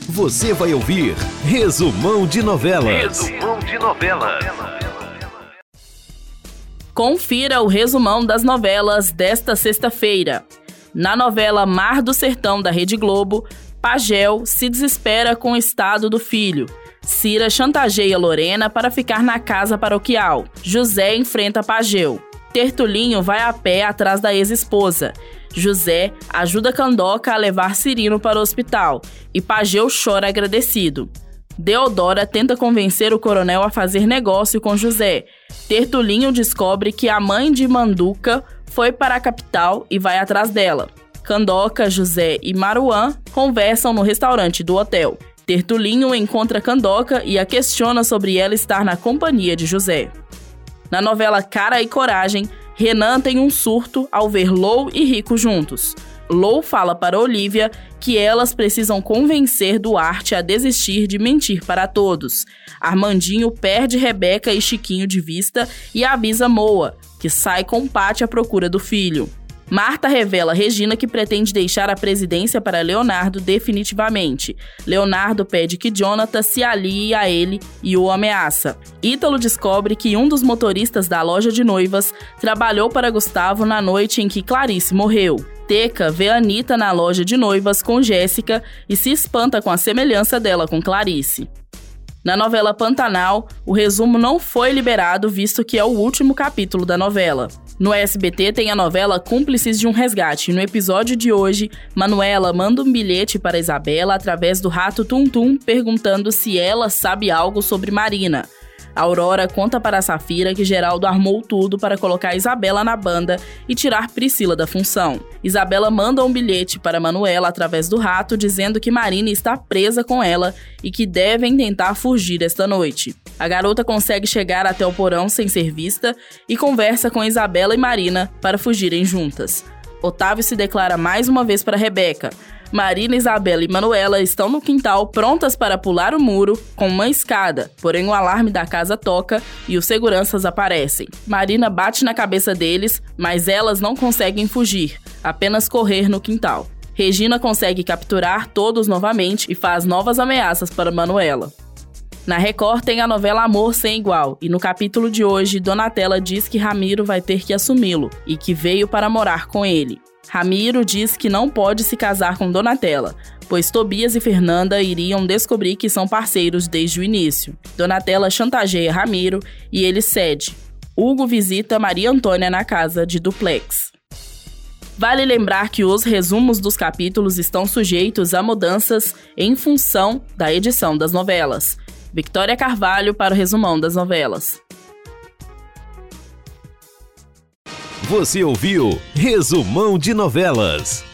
Você vai ouvir Resumão de Novelas. Resumão de Novelas. Confira o resumão das novelas desta sexta-feira. Na novela Mar do Sertão da Rede Globo, Pagel se desespera com o estado do filho. Cira chantageia Lorena para ficar na casa paroquial. José enfrenta Pagel. Tertulinho vai a pé atrás da ex-esposa. José ajuda Candoca a levar Cirino para o hospital e Pagel chora agradecido. Deodora tenta convencer o coronel a fazer negócio com José. Tertulinho descobre que a mãe de Manduca foi para a capital e vai atrás dela. Candoca, José e Maruã conversam no restaurante do hotel. Tertulinho encontra Candoca e a questiona sobre ela estar na companhia de José. Na novela Cara e Coragem, Renan tem um surto ao ver Lou e Rico juntos. Lou fala para Olívia que elas precisam convencer Duarte a desistir de mentir para todos. Armandinho perde Rebeca e Chiquinho de vista e avisa Moa, que sai com Pati à procura do filho. Marta revela a Regina que pretende deixar a presidência para Leonardo definitivamente. Leonardo pede que Jonathan se alie a ele e o ameaça. Ítalo descobre que um dos motoristas da loja de noivas trabalhou para Gustavo na noite em que Clarice morreu. Teca vê Anitta na loja de noivas com Jéssica e se espanta com a semelhança dela com Clarice. Na novela Pantanal, o resumo não foi liberado, visto que é o último capítulo da novela. No SBT tem a novela Cúmplices de um Resgate. No episódio de hoje, Manuela manda um bilhete para Isabela através do rato Tum Tum, perguntando se ela sabe algo sobre Marina. Aurora conta para Safira que Geraldo armou tudo para colocar Isabela na banda e tirar Priscila da função. Isabela manda um bilhete para Manuela através do rato, dizendo que Marina está presa com ela e que devem tentar fugir esta noite. A garota consegue chegar até o porão sem ser vista e conversa com Isabela e Marina para fugirem juntas. Otávio se declara mais uma vez para Rebeca. Marina, Isabela e Manuela estão no quintal prontas para pular o muro com uma escada, porém o alarme da casa toca e os seguranças aparecem. Marina bate na cabeça deles, mas elas não conseguem fugir, apenas correr no quintal. Regina consegue capturar todos novamente e faz novas ameaças para Manuela. Na Record tem a novela Amor Sem Igual, e no capítulo de hoje, Donatella diz que Ramiro vai ter que assumi-lo e que veio para morar com ele. Ramiro diz que não pode se casar com Donatella, pois Tobias e Fernanda iriam descobrir que são parceiros desde o início. Donatella chantageia Ramiro e ele cede. Hugo visita Maria Antônia na casa de duplex. Vale lembrar que os resumos dos capítulos estão sujeitos a mudanças em função da edição das novelas. Victoria Carvalho para o Resumão das Novelas. Você ouviu Resumão de Novelas.